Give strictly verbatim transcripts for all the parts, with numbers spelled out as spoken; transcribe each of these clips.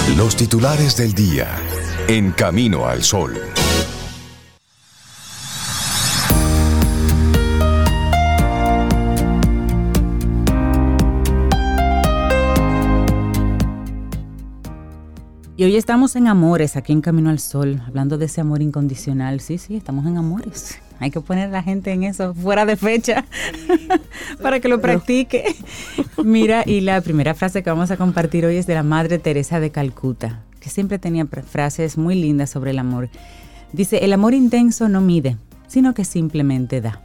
Los titulares del día en Camino al Sol. Y hoy estamos en Amores, aquí en Camino al Sol, hablando de ese amor incondicional. Sí, sí, estamos en Amores. Hay que poner a la gente en eso, fuera de fecha, para que lo practique. Mira, y la primera frase que vamos a compartir hoy es de la Madre Teresa de Calcuta, que siempre tenía frases muy lindas sobre el amor. Dice, el amor intenso no mide, sino que simplemente da.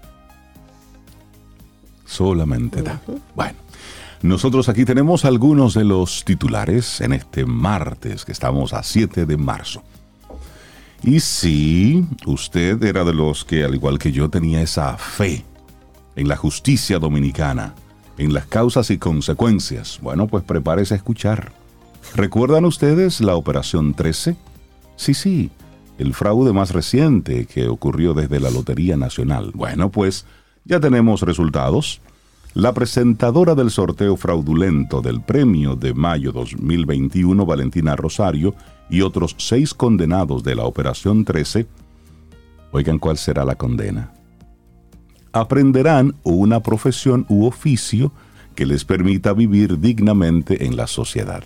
Solamente da. Bueno. Nosotros aquí tenemos algunos de los titulares en este martes, que estamos a siete de marzo. Y si usted era de los que, al igual que yo, tenía esa fe en la justicia dominicana, en las causas y consecuencias, bueno, pues prepárese a escuchar. ¿Recuerdan ustedes la Operación trece? Sí, sí, el fraude más reciente que ocurrió desde la Lotería Nacional. Bueno, pues ya tenemos resultados. La presentadora del sorteo fraudulento del premio de mayo dos mil veintiuno, Valentina Rosario, y otros seis condenados de la Operación trece, oigan cuál será la condena. Aprenderán una profesión u oficio que les permita vivir dignamente en la sociedad.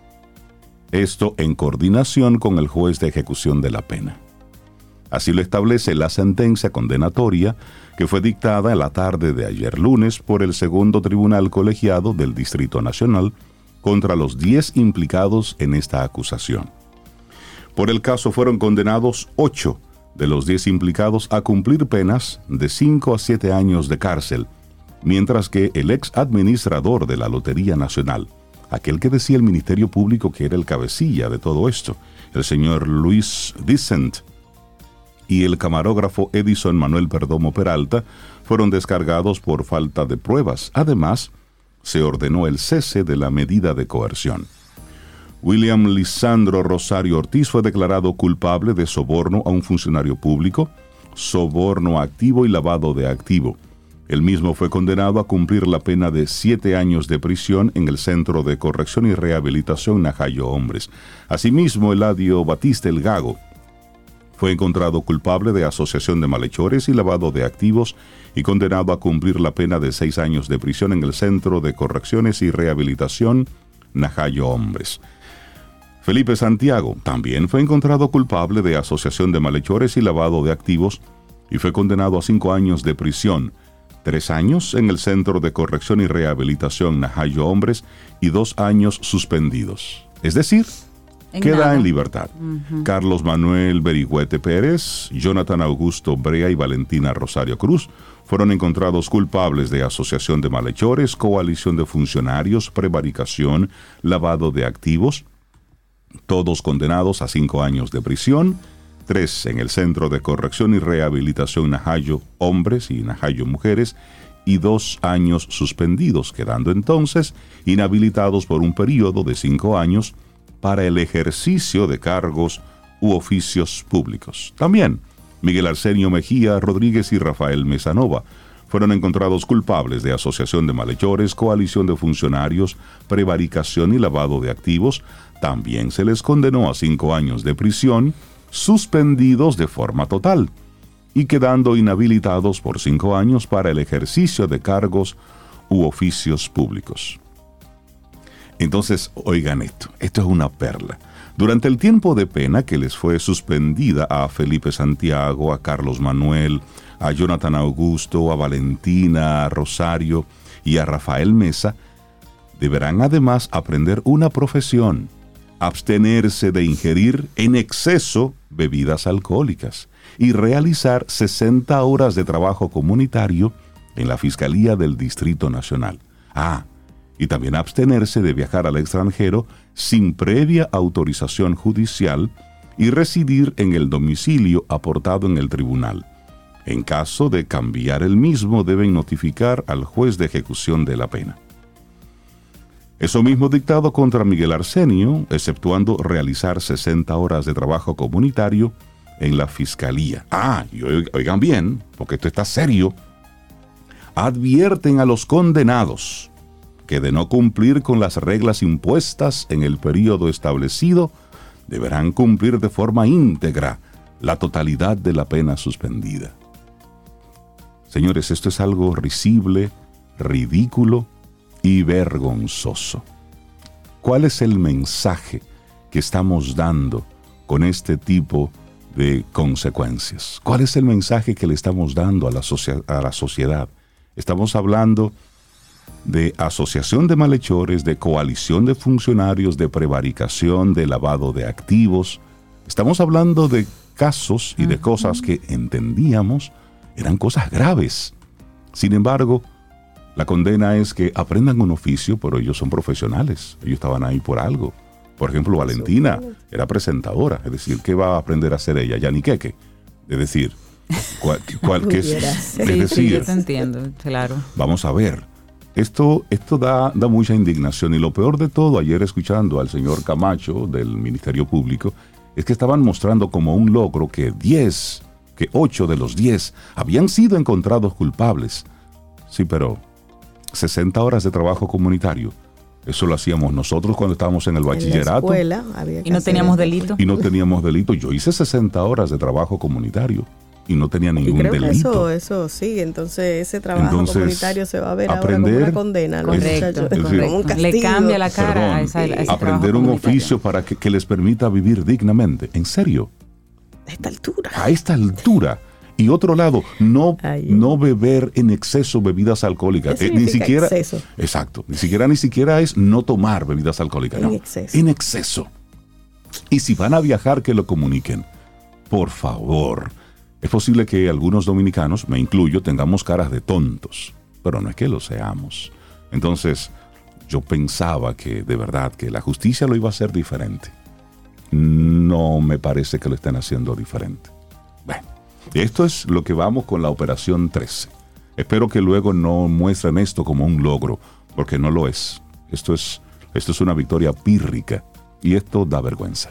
Esto en coordinación con el juez de ejecución de la pena. Así lo establece la sentencia condenatoria que fue dictada en la tarde de ayer lunes por el segundo tribunal colegiado del Distrito Nacional contra los diez implicados en esta acusación. Por el caso fueron condenados ocho de los diez implicados a cumplir penas de cinco a siete años de cárcel, mientras que el ex administrador de la Lotería Nacional, aquel que decía el Ministerio Público que era el cabecilla de todo esto, el señor Luis Vicent, y el camarógrafo Edison Manuel Perdomo Peralta fueron descargados por falta de pruebas. Además, se ordenó el cese de la medida de coerción. William Lisandro Rosario Ortiz fue declarado culpable de soborno a un funcionario público, soborno activo y lavado de activo. El mismo fue condenado a cumplir la pena de siete años de prisión en el Centro de Corrección y Rehabilitación Najayo Hombres. Asimismo, Eladio Batista El Gago fue encontrado culpable de asociación de malhechores y lavado de activos y condenado a cumplir la pena de seis años de prisión en el Centro de Correcciones y Rehabilitación Najayo Hombres. Felipe Santiago también fue encontrado culpable de asociación de malhechores y lavado de activos y fue condenado a cinco años de prisión, tres años en el Centro de Corrección y Rehabilitación Najayo Hombres y dos años suspendidos. Es decir, En queda nada. en libertad. Uh-huh. Carlos Manuel Berigüete Pérez, Jonathan Augusto Brea y Valentina Rosario Cruz fueron encontrados culpables de asociación de malhechores, coalición de funcionarios, prevaricación, lavado de activos, todos condenados a cinco años de prisión, tres en el Centro de Corrección y Rehabilitación Najayo Hombres y Najayo Mujeres, y dos años suspendidos, quedando entonces inhabilitados por un periodo de cinco años para el ejercicio de cargos u oficios públicos. También, Miguel Arsenio Mejía Rodríguez y Rafael Mesanova fueron encontrados culpables de asociación de malhechores, coalición de funcionarios, prevaricación y lavado de activos. También se les condenó a cinco años de prisión, suspendidos de forma total, y quedando inhabilitados por cinco años para el ejercicio de cargos u oficios públicos. Entonces, oigan esto, esto es una perla. Durante el tiempo de pena que les fue suspendida a Felipe Santiago, a Carlos Manuel, a Jonathan Augusto, a Valentina, a Rosario y a Rafael Mesa, deberán además aprender una profesión, abstenerse de ingerir en exceso bebidas alcohólicas y realizar sesenta horas de trabajo comunitario en la Fiscalía del Distrito Nacional. Ah, y también abstenerse de viajar al extranjero sin previa autorización judicial y residir en el domicilio aportado en el tribunal. En caso de cambiar el mismo, deben notificar al juez de ejecución de la pena. Eso mismo dictado contra Miguel Arsenio, exceptuando realizar sesenta horas de trabajo comunitario en la Fiscalía. Ah, y oigan bien, porque esto está serio. Advierten a los condenados que de no cumplir con las reglas impuestas en el período establecido, deberán cumplir de forma íntegra la totalidad de la pena suspendida. Señores, esto es algo risible, ridículo y vergonzoso. ¿Cuál es el mensaje que estamos dando con este tipo de consecuencias? ¿Cuál es el mensaje que le estamos dando a la, socia- a la sociedad? Estamos hablando de asociación de malhechores, de coalición de funcionarios, de prevaricación, de lavado de activos. Estamos hablando de casos y de cosas que entendíamos eran cosas graves. Sin embargo, la condena es que aprendan un oficio, pero ellos son profesionales. Ellos estaban ahí por algo. Por ejemplo, Valentina era presentadora. Es decir, ¿qué va a aprender a hacer ella? Yaniqueque. Es decir, ¿cuál, cuál, qué es? Sí, Es decir, sí, yo te entiendo, claro. Vamos a ver. Esto, esto da, da mucha indignación. Y lo peor de todo, ayer escuchando al señor Camacho del Ministerio Público, es que estaban mostrando como un logro que diez, que ocho de los diez habían sido encontrados culpables. Sí, pero sesenta horas de trabajo comunitario, eso lo hacíamos nosotros cuando estábamos en el bachillerato. En la escuela había que Y no hacer teníamos eso. delito. Y no teníamos delito. Yo hice sesenta horas de trabajo comunitario y no tenía Y ningún creo que delito. eso, eso sí, entonces ese trabajo Entonces, comunitario se va a ver aprender- ahora como una condena a los Correcto, muchachos, es decir, como un correcto. Le castigo. cambia la cara Perdón, a, esa, a ese trabajo aprender un comunitario. oficio para que, que les permita vivir dignamente. ¿En serio? A esta altura. A esta altura. Y otro lado, no, Ay. no beber en exceso bebidas alcohólicas. ¿Qué Eh, ni significa siquiera, exceso? Exacto. Ni siquiera, ni siquiera es no tomar bebidas alcohólicas. En no, exceso. En exceso. Y si van a viajar, que lo comuniquen. Por favor. Es posible que algunos dominicanos, me incluyo, tengamos caras de tontos. Pero no es que lo seamos. Entonces, yo pensaba que, de verdad, que la justicia lo iba a hacer diferente. No me parece que lo estén haciendo diferente. Bueno, esto es lo que vamos con la Operación trece. Espero que luego no muestren esto como un logro, porque no lo es. Esto es, esto es una victoria pírrica y esto da vergüenza.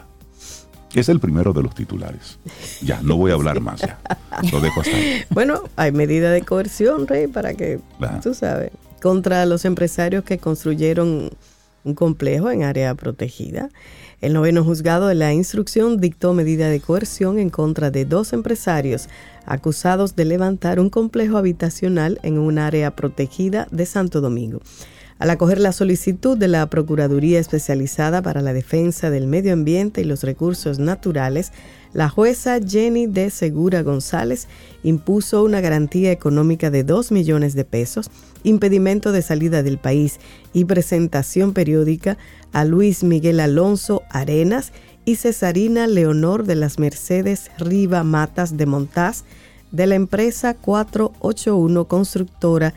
Es el primero de los titulares. Ya, no voy a hablar más. Ya. Lo dejo hasta ahí. Bueno, hay medida de coerción, Rey, para que, Ajá. tú sabes, contra los empresarios que construyeron un complejo en área protegida. El noveno juzgado de la instrucción dictó medida de coerción en contra de dos empresarios acusados de levantar un complejo habitacional en un área protegida de Santo Domingo. Al acoger la solicitud de la Procuraduría Especializada para la Defensa del Medio Ambiente y los Recursos Naturales, la jueza Jenny de Segura González impuso una garantía económica de dos millones de pesos, impedimento de salida del país y presentación periódica a Luis Miguel Alonso Arenas y Cesarina Leonor de las Mercedes Riva Matas de Montás de la empresa cuatrocientos ochenta y uno Constructora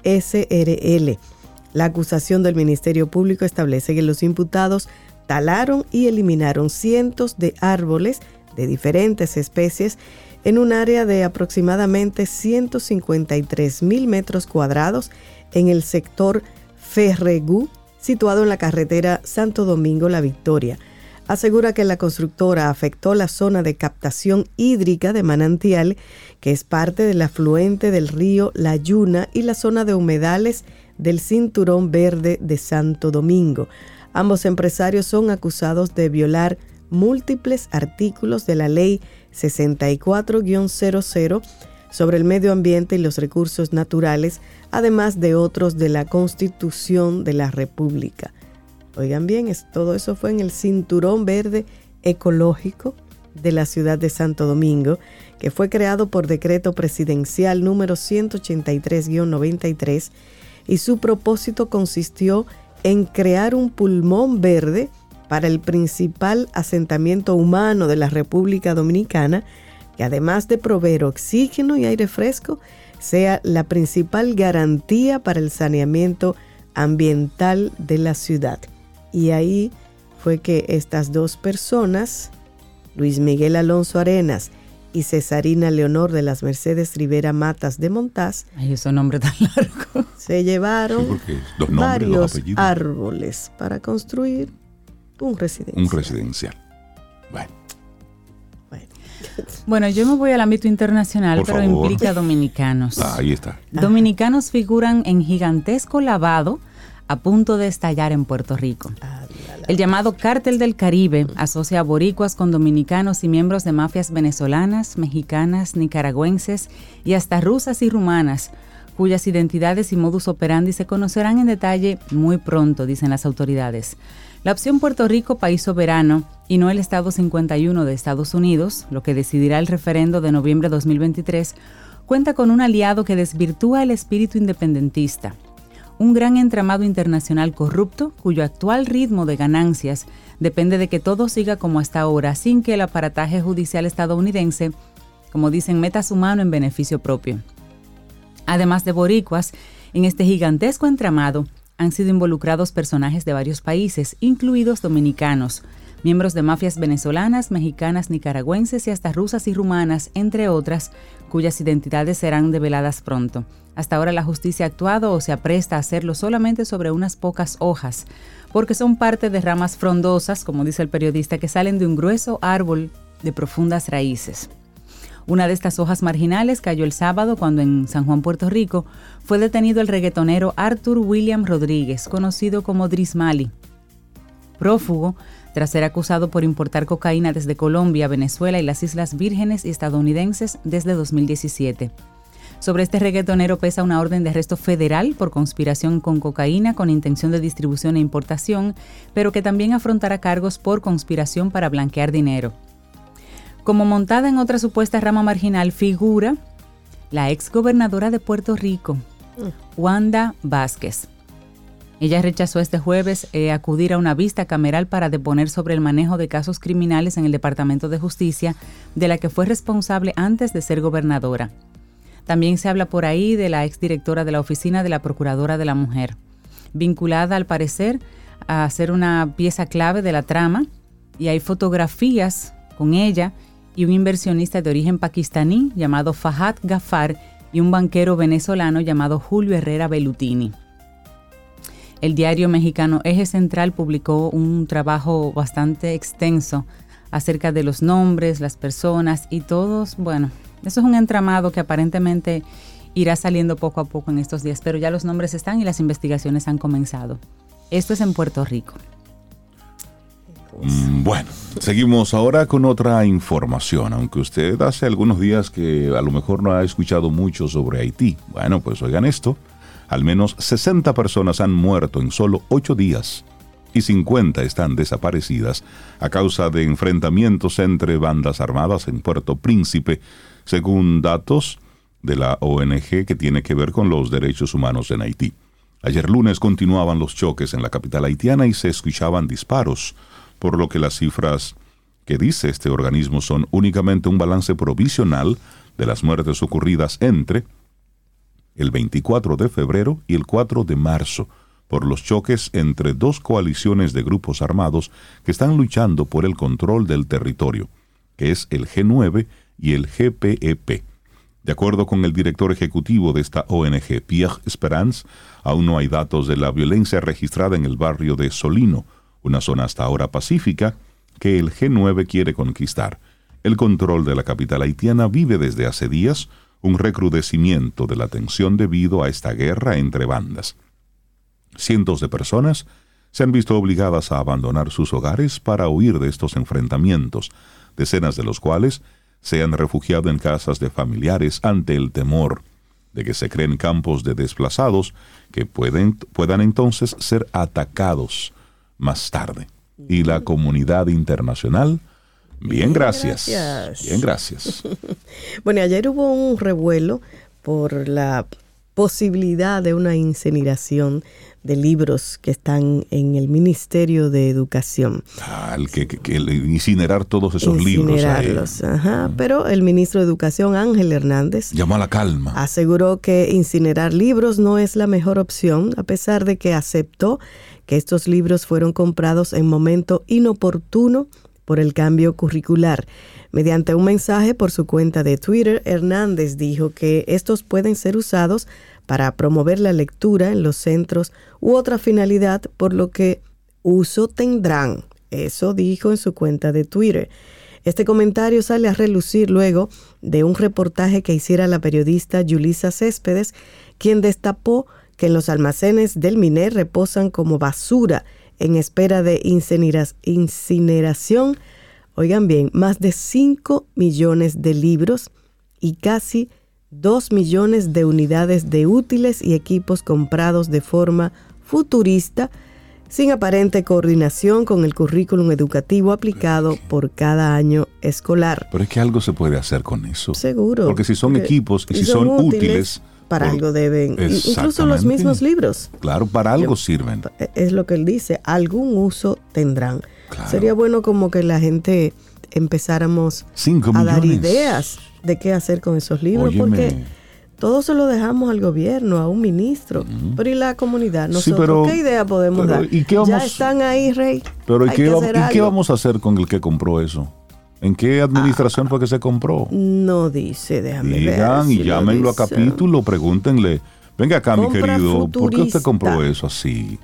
S R L. La acusación del Ministerio Público establece que los imputados talaron y eliminaron cientos de árboles de diferentes especies en un área de aproximadamente ciento cincuenta y tres mil metros cuadrados en el sector Ferregú, situado en la carretera Santo Domingo-La Victoria. Asegura que la constructora afectó la zona de captación hídrica de Manantial, que es parte del afluente del río La Yuna, y la zona de humedales del Cinturón Verde de Santo Domingo. Ambos empresarios son acusados de violar múltiples artículos de la Ley sesenta y cuatro guión cero cero sobre el medio ambiente y los recursos naturales, además de otros de la Constitución de la República. Oigan bien, es, todo eso fue en el Cinturón Verde Ecológico de la ciudad de Santo Domingo, que fue creado por decreto presidencial número ciento ochenta y tres guión noventa y tres, y su propósito consistió en crear un pulmón verde para el principal asentamiento humano de la República Dominicana, que además de proveer oxígeno y aire fresco, sea la principal garantía para el saneamiento ambiental de la ciudad. Y ahí fue que estas dos personas, Luis Miguel Alonso Arenas y Cesarina Leonor de las Mercedes Rivera Matas de Montás, Ay, ese nombre tan largo. se llevaron Sí, porque los nombres, los varios apellidos. árboles para construir un residencial. Un residencial. Bueno, Bueno, Bueno, yo me voy al ámbito internacional, Por pero favor. implica dominicanos. ahí está. Dominicanos figuran en gigantesco lavado a punto de estallar en Puerto Rico. El llamado Cártel del Caribe asocia a boricuas con dominicanos y miembros de mafias venezolanas, mexicanas, nicaragüenses y hasta rusas y rumanas, cuyas identidades y modus operandi se conocerán en detalle muy pronto, dicen las autoridades. La opción Puerto Rico, país soberano, y no el Estado cincuenta y uno de Estados Unidos, lo que decidirá el referendo de noviembre de dos mil veintitrés, cuenta con un aliado que desvirtúa el espíritu independentista. Un gran entramado internacional corrupto, cuyo actual ritmo de ganancias depende de que todo siga como hasta ahora, sin que el aparataje judicial estadounidense, como dicen, meta su mano en beneficio propio. Además de boricuas, en este gigantesco entramado han sido involucrados personajes de varios países, incluidos dominicanos, miembros de mafias venezolanas, mexicanas, nicaragüenses y hasta rusas y rumanas, entre otras, cuyas identidades serán develadas pronto. Hasta ahora la justicia ha actuado o se apresta a hacerlo solamente sobre unas pocas hojas, porque son parte de ramas frondosas, como dice el periodista, que salen de un grueso árbol de profundas raíces. Una de estas hojas marginales cayó el sábado cuando en San Juan, Puerto Rico, fue detenido el reggaetonero Arthur William Rodríguez, conocido como Drismali, prófugo tras ser acusado por importar cocaína desde Colombia, Venezuela y las Islas Vírgenes y estadounidenses desde dos mil diecisiete. Sobre este reggaetonero pesa una orden de arresto federal por conspiración con cocaína con intención de distribución e importación, pero que también afrontará cargos por conspiración para blanquear dinero. Como montada en otra supuesta rama marginal figura la exgobernadora de Puerto Rico, Wanda Vázquez. Ella rechazó este jueves eh, acudir a una vista cameral para deponer sobre el manejo de casos criminales en el Departamento de Justicia, de la que fue responsable antes de ser gobernadora. También se habla por ahí de la exdirectora de la Oficina de la Procuradora de la Mujer, vinculada al parecer a ser una pieza clave de la trama, y hay fotografías con ella y un inversionista de origen pakistaní llamado Fahad Ghaffar y un banquero venezolano llamado Julio Herrera Bellutini. El diario mexicano Eje Central publicó un trabajo bastante extenso acerca de los nombres, las personas y todos, bueno, eso es un entramado que aparentemente irá saliendo poco a poco en estos días, pero ya los nombres están y las investigaciones han comenzado. Esto es en Puerto Rico. Bueno, seguimos ahora con otra información, aunque usted hace algunos días que a lo mejor no ha escuchado mucho sobre Haití. Bueno, pues oigan esto, al menos sesenta personas han muerto en solo ocho días y cincuenta están desaparecidas a causa de enfrentamientos entre bandas armadas en Puerto Príncipe, según datos de la O N G que tiene que ver con los derechos humanos en Haití. Ayer lunes continuaban los choques en la capital haitiana y se escuchaban disparos, por lo que las cifras que dice este organismo son únicamente un balance provisional de las muertes ocurridas entre el veinticuatro de febrero y el cuatro de marzo, por los choques entre dos coaliciones de grupos armados que están luchando por el control del territorio, que es el G nueve y el G P E P. De acuerdo con el director ejecutivo de esta O N G, Pierre Esperance, aún no hay datos de la violencia registrada en el barrio de Solino, una zona hasta ahora pacífica que el G nueve quiere conquistar. El control de la capital haitiana vive desde hace días un recrudecimiento de la tensión debido a esta guerra entre bandas. Cientos de personas se han visto obligadas a abandonar sus hogares para huir de estos enfrentamientos, decenas de los cuales se han refugiado en casas de familiares ante el temor de que se creen campos de desplazados que pueden, puedan entonces ser atacados más tarde. Y la comunidad internacional, bien, gracias. gracias. Bien, gracias. Bueno, ayer hubo un revuelo por la posibilidad de una incineración de libros que están en el Ministerio de Educación. Ah, el que, que, que incinerar todos esos libros. Incinerarlos, ajá. Pero el ministro de Educación, Ángel Hernández, llamó a la calma. Aseguró que incinerar libros no es la mejor opción, a pesar de que aceptó que estos libros fueron comprados en momento inoportuno por el cambio curricular. Mediante un mensaje por su cuenta de Twitter, Hernández dijo que estos pueden ser usados para promover la lectura en los centros u otra finalidad, por lo que uso tendrán. Eso dijo en su cuenta de Twitter. Este comentario sale a relucir luego de un reportaje que hiciera la periodista Yulisa Céspedes, quien destapó que en los almacenes del MINER reposan como basura en espera de incinera- incineración. Oigan bien, más de cinco millones de libros y casi dos millones de unidades de útiles y equipos comprados de forma futurista, sin aparente coordinación con el currículum educativo aplicado por cada año escolar. Pero es que algo se puede hacer con eso. Seguro. Porque si son Porque equipos y si son son útiles, útiles, para por- algo deben, incluso los Exactamente. mismos libros. Claro, para algo Yo- sirven. Es lo que él dice, algún uso tendrán. Claro. Sería bueno como que la gente empezáramos Cinco a dar millones. ideas de qué hacer con esos libros, Óyeme. porque todo se lo dejamos al gobierno, a un ministro, Ujú. pero ¿y la comunidad? Sí, Nosotros, pero- ¿qué idea podemos pero, dar? ¿y qué vamos- Ya están ahí, Rey. Pero ¿y Hay qué, que va- hacer ¿y qué algo. vamos a hacer con el que compró eso? ¿En qué administración fue que se compró? No dice, déjame Digan ver. y si lo llámenlo a dice. capítulo, pregúntenle. Venga acá, mi Compra querido, ¿por qué usted futurista. compró eso así?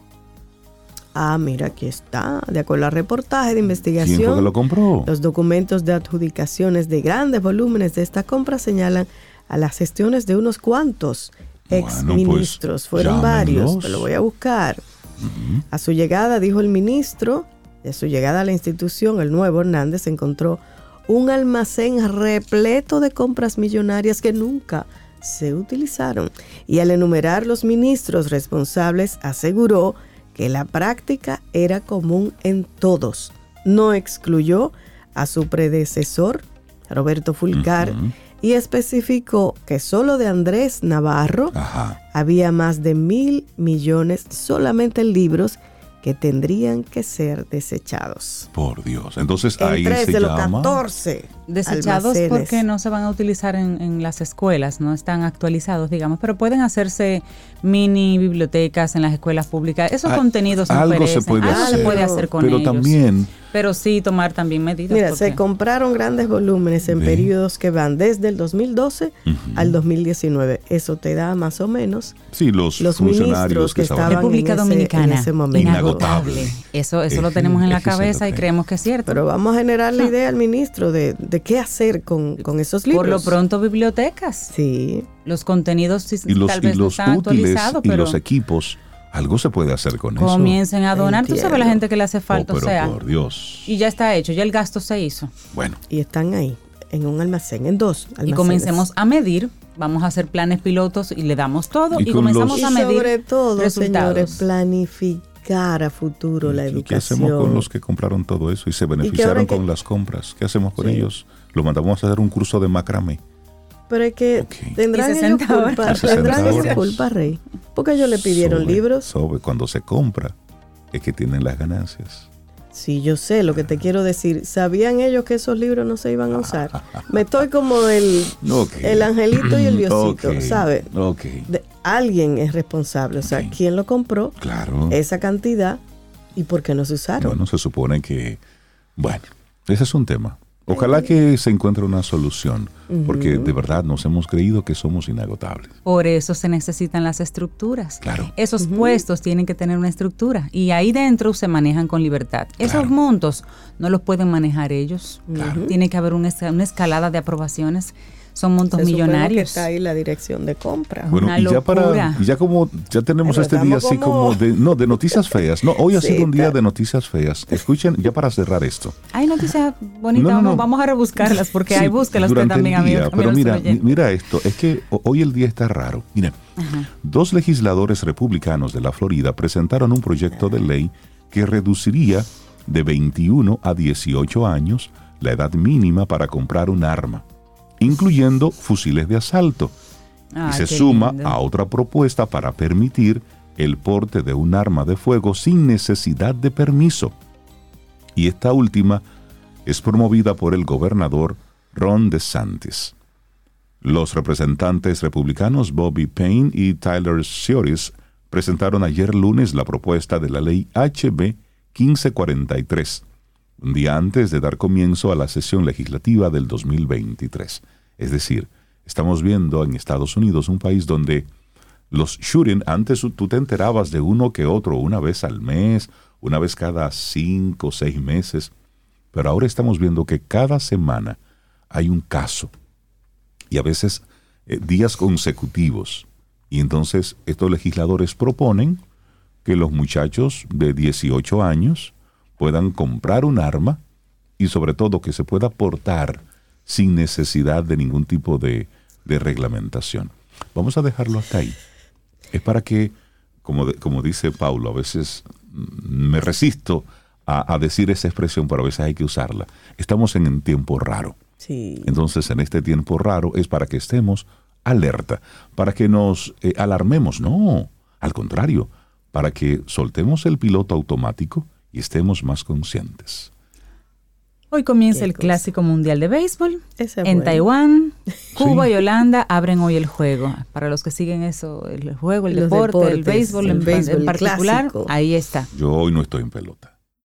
Ah, mira, aquí está. De acuerdo al reportaje de ¿Quién investigación, fue que lo compró? los documentos de adjudicaciones de grandes volúmenes de esta compra señalan a las gestiones de unos cuantos Bueno, ex ministros. pues, Fueron llámenlos. varios, te lo voy a buscar. A su llegada, dijo el ministro, de su llegada a la institución, el nuevo Hernández encontró un almacén repleto de compras millonarias que nunca se utilizaron. Y al enumerar los ministros responsables, aseguró que la práctica era común en todos. No excluyó a su predecesor, Roberto Fulcar, Ujú. y especificó que solo de Andrés Navarro Ajá. había más de mil millones solamente en libros que tendrían que ser desechados. Por Dios. Entonces En ahí tres se de los llama. catorce Desechados almacenes. porque no se van a utilizar en, en las escuelas, no están actualizados, digamos, pero pueden hacerse mini bibliotecas en las escuelas públicas. Esos Ah, contenidos no algo se perecen, puede algo hacer. se puede hacer con Pero ellos. también, Pero sí tomar también medidas. Mira, porque- se compraron grandes volúmenes en Ve. periodos que van desde el dos mil doce Ujú. al dos mil diecinueve. Eso te da más o menos sí, los, los funcionarios ministros que estaban. estaban República en ese- Dominicana, en ese momento. inagotable. Eso, eso lo Eje, tenemos en la es que eso es lo cabeza y que- creemos que es cierto. Pero vamos a generar la idea al ministro de, de qué hacer con, con esos libros. Por lo pronto, bibliotecas. Sí. Los contenidos sí, Y los, tal y vez no los están útiles actualizados, y pero los equipos, algo se puede hacer con eso. comiencen a donar. Tú sabes la Entiendo. gente que le hace Oh, falta, pero o sea, por Dios. y ya está hecho, ya el gasto se hizo. Bueno, Y están ahí, en un almacén, en dos almacenes. Y comencemos a medir, vamos a hacer planes pilotos y le damos todo Y y, con comenzamos los- a Y medir sobre todo, resultados. señores, planificar a futuro la ¿y educación. qué hacemos con los que compraron todo eso y se ahora beneficiaron que- con las compras? ¿Qué hacemos con Sí. ellos? Lo mandamos a hacer un curso de macramé. Pero es que Ok. tendrán Y ellos sesenta horas. culpa, sesenta tendrán ellos horas. culpa, Rey. Porque ellos le pidieron Sobre- libros. sobre cuando se compra, es que tienen las ganancias. Sí, yo sé lo que te quiero decir. ¿Sabían ellos que esos libros no se iban a usar? Me estoy como el, Ok. el angelito y el diosito, Ok, ¿sabes? Ok, De- alguien es responsable. O sea, Ok. ¿quién lo compró? claro. Esa cantidad y por qué no se usaron. Bueno, se supone que, bueno, ese es un tema. Ojalá que se encuentre una solución, porque de verdad nos hemos creído que somos inagotables. Por eso se necesitan las estructuras. Claro. Esos puestos tienen que tener una estructura y ahí dentro se manejan con libertad. Esos Claro. montos no los pueden manejar ellos. Claro. Tiene que haber una, esca- una escalada de aprobaciones. Son montos Se supone que millonarios. está ahí la dirección de compra. Bueno, Una y ya para, locura. y ya como, ya tenemos Pero este día estamos así como- como de, no, de noticias feas. No, hoy ha Sí, sido un día está- de noticias feas. Escuchen, ya para cerrar esto. Hay noticias bonitas, No, no, vamos, no. vamos a rebuscarlas porque Sí, hay búsquelas usted durante el también, día, amigo. Pero Camilo mira, Soroyen. mi- mira esto, es que ho- hoy el día está raro. Miren, Ajá. dos legisladores republicanos de la Florida presentaron un proyecto de ley que reduciría de veintiuno a dieciocho años la edad mínima para comprar un arma, incluyendo fusiles de asalto. Ay, y se qué suma lindo. a otra propuesta para permitir el porte de un arma de fuego sin necesidad de permiso. Y esta última es promovida por el gobernador Ron DeSantis. Los representantes republicanos Bobby Payne y Tyler Sioris presentaron ayer lunes la propuesta de la ley H B quince cuarenta y tres, un día antes de dar comienzo a la sesión legislativa del dos mil veintitrés. Es decir, estamos viendo en Estados Unidos un país donde los shooting, antes tú te enterabas de uno que otro una vez al mes, una vez cada cinco o seis meses, pero ahora estamos viendo que cada semana hay un caso y a veces eh, días consecutivos Y entonces estos legisladores proponen que los muchachos de dieciocho años puedan comprar un arma y sobre todo que se pueda portar sin necesidad de ningún tipo de, de reglamentación. Vamos a dejarlo hasta ahí. Es para que, como, de, como dice Paulo, a veces me resisto a, a decir esa expresión, pero a veces hay que usarla. Estamos en un tiempo raro. Sí. Entonces, en este tiempo raro es para que estemos alerta, para que nos eh, alarmemos. No, al contrario, para que soltemos el piloto automático y estemos más conscientes. Hoy comienza Qué el cosa. Clásico Mundial de Béisbol. Ese es En bueno. Taiwán, Cuba Sí. y Holanda abren hoy el juego. Para los que siguen eso, el juego, el Los deporte, el deportes, béisbol, el en, béisbol en particular, clásico. ahí está. Yo hoy no estoy en pelota.